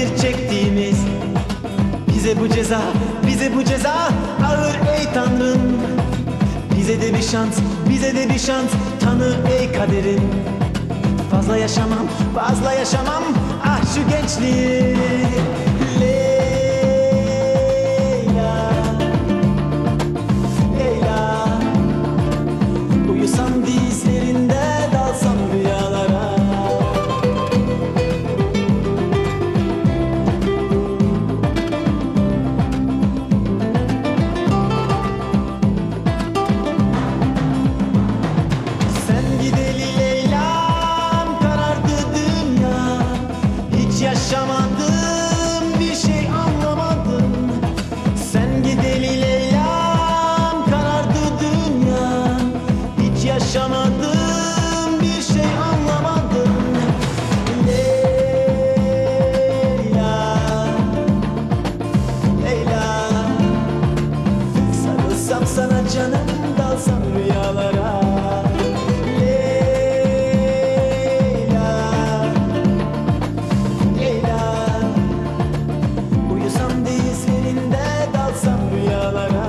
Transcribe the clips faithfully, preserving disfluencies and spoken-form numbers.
nedir çektiğimiz? Bize bu ceza, bize bu ceza ağır ey Tanrım. Bize de bir şans, bize de bir şans tanı ey kaderim. Fazla yaşamam, fazla yaşamam ah şu gençliği. Leyla, Leyla, uyusam dizlerinde dalsam rüyalara. Sen gideli Leyla'm karardı dünya. Hiç yaşamadım, bir şey anlamadım. Sen gideli Leyla'm karardı dünya. Hiç yaşamadım, bir şey anlamadım. Leyla, Leyla, sarılsam sana canım, dalsam rüyalara. Leyla, Leyla, uyusam dizlerinde dalsam rüyalara.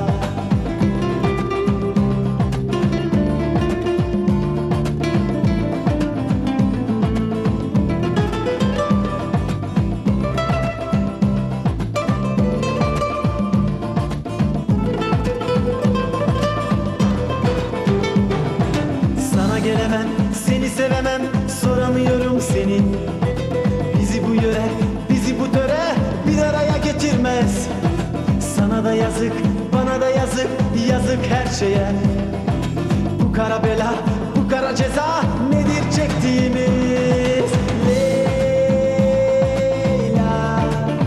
Sana gelemem, seni sevemem, soramıyorum seni. Bizi bu yöre, bizi bu töre bir araya getirmez. Sana da yazık, bana da yazık, yazık her şeye. Bu kara bela, bu kara ceza nedir çektiğimiz? Leyla,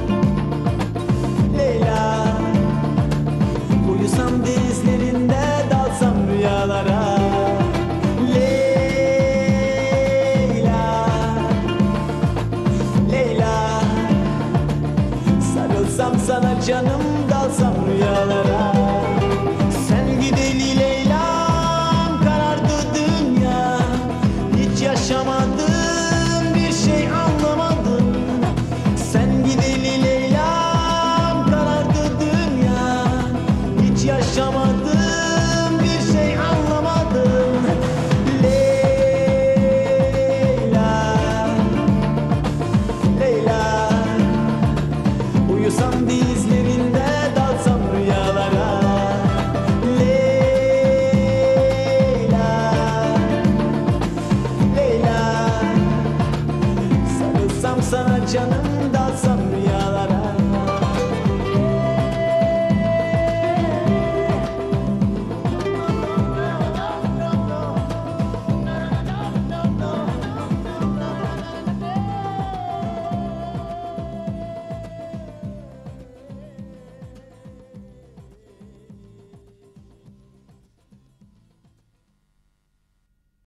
Leyla, uyusam dizlerinde dalsam rüyalara. Leyla, Leyla, sarılsam sana canım, dalsam rüyalara. Sen gideli Leyla'm karardı dünya. Hiç yaşamadım, bir şey anlamadım. Sen gideli Leyla'm karardı dünya. Hiç yaşamadım, bir şey anlamadım. Leyla, Leyla, uyusam dizlerinde dalsam rüyalara. Leyla, Leyla, sarılsam sana canım,